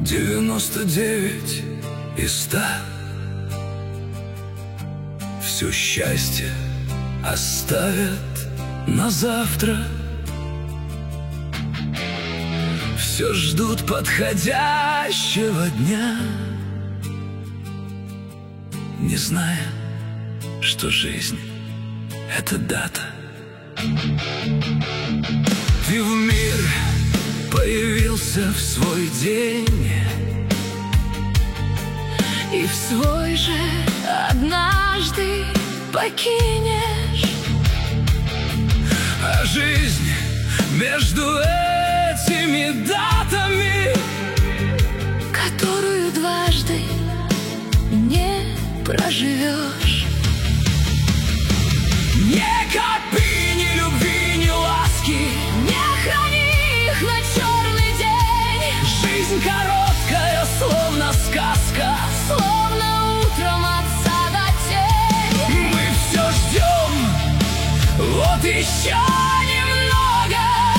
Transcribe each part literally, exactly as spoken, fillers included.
Девяносто девять из ста. Все счастье оставят на завтра. Все ждут подходящего дня, не зная, что жизнь — это дата. Ты в мир появился в свой день, и в свой же однажды покинешь. А жизнь между этими датами, которую дважды не проживешь. Не копи ни любви, ни ласки, не храни их на черный день. Жизнь короткая, словно сказка, словно утром от сада тень. Мы все ждем, вот еще немного,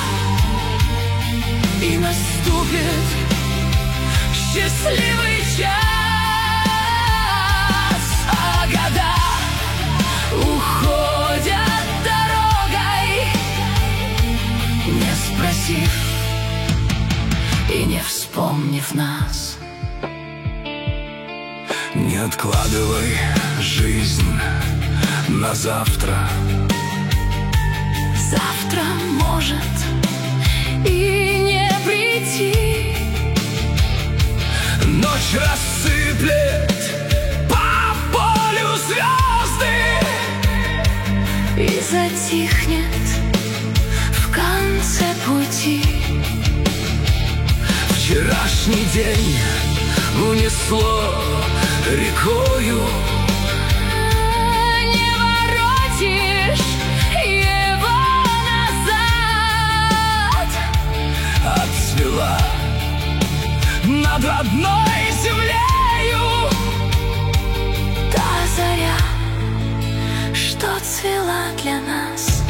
и наступит счастливый час. А года уходят дорогой, не спросив и не вспомнив нас. Не откладывай жизнь на завтра. Завтра может и не прийти. Ночь рассыплет по полю звезды и затихнет в конце пути. Вчерашний день унесло рекою, не воротишь его назад. отцвела над родной землею Та заря, что цвела для нас.